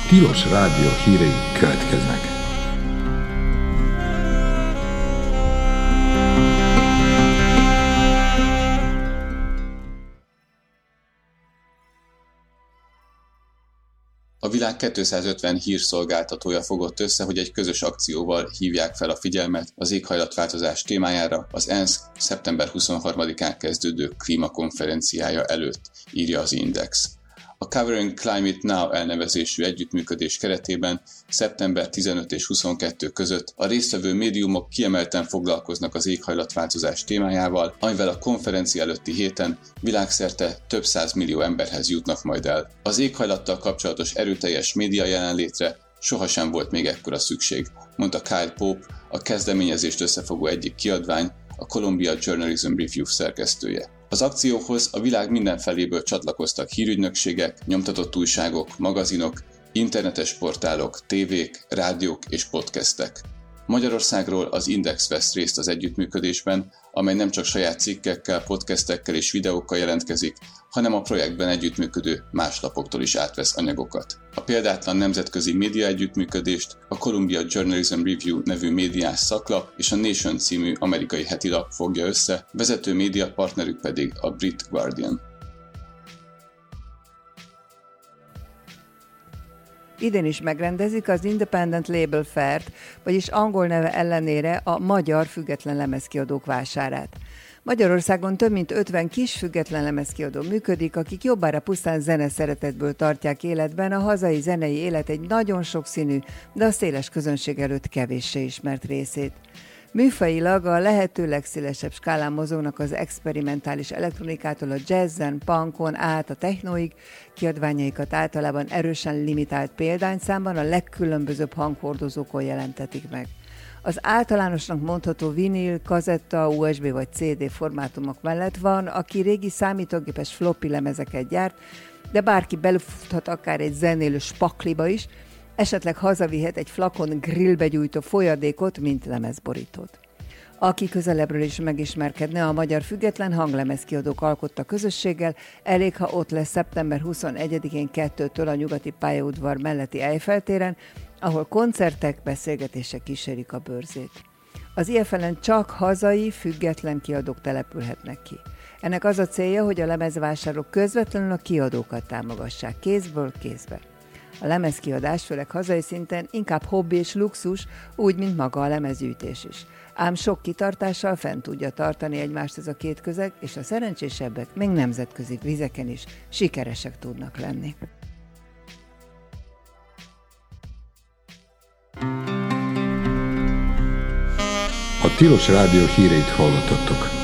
Tilos Rádió hírei következnek. A világ 250 hírszolgáltatója fogott össze, hogy egy közös akcióval hívják fel a figyelmet az éghajlatváltozás témájára az ENSZ szeptember 23-án kezdődő klímakonferenciája előtt, írja az Index. A Covering Climate Now elnevezésű együttműködés keretében szeptember 15 és 22 között a résztvevő médiumok kiemelten foglalkoznak az éghajlatváltozás témájával, amivel a konferencia előtti héten világszerte több 100 millió emberhez jutnak majd el. Az éghajlattal kapcsolatos erőteljes média jelenlétre sohasem volt még ekkora szükség, mondta Kyle Pope, a kezdeményezést összefogó egyik kiadvány, a Columbia Journalism Review szerkesztője. Az akcióhoz a világ minden feléből csatlakoztak hírügynökségek, nyomtatott újságok, magazinok, internetes portálok, tévék, rádiók és podcastek. Magyarországról az Index vesz részt az együttműködésben, amely nem csak saját cikkekkel, podcastekkel és videókkal jelentkezik, hanem a projektben együttműködő más lapoktól is átvesz anyagokat. A példátlan nemzetközi média együttműködést a Columbia Journalism Review nevű médiás szaklap és a Nation című amerikai hetilap fogja össze, vezető médiapartnerük pedig a Brit Guardian. Idén is megrendezik az Independent Label Fair-t, vagyis angol neve ellenére a magyar független lemezkiadók vásárát. Magyarországon több mint 50 kis független lemezkiadó működik, akik jobbára pusztán zeneszeretetből tartják életben a hazai zenei élet egy nagyon sokszínű, de a széles közönség előtt kevéssé ismert részét. Műfajilag a lehető legszélesebb skálán mozognak az experimentális elektronikától a jazzen, punkon át a technoig, kiadványaikat általában erősen limitált példányszámban a legkülönbözőbb hanghordozókon jelentetik meg. Az általánosnak mondható vinil, kazetta, USB vagy CD formátumok mellett van, aki régi számítógépes floppy lemezeket gyárt, de bárki belefuthat akár egy zenélő spakliba is, esetleg hazavihet egy flakon grillbe gyújtó folyadékot, mint lemezborítót. Aki közelebbről is megismerkedne, a magyar független hanglemezkiadók alkotta közösséggel, elég, ha ott lesz szeptember 21-én 2-től a nyugati pályaudvar melletti Eiffel téren, ahol koncertek, beszélgetések kísérik a bőrzét. Az IFL-en csak hazai, független kiadók települhetnek ki. Ennek az a célja, hogy a lemezvásárlók közvetlenül a kiadókat támogassák kézből kézbe. A lemezkiadás, főleg hazai szinten inkább hobbi és luxus, úgy, mint maga a lemezgyűjtés is. Ám sok kitartással fent tudja tartani egymást ez a két közeg, és a szerencsésebbek még nemzetközi vizeken is sikeresek tudnak lenni. A Tilos Rádió híreit hallottatok.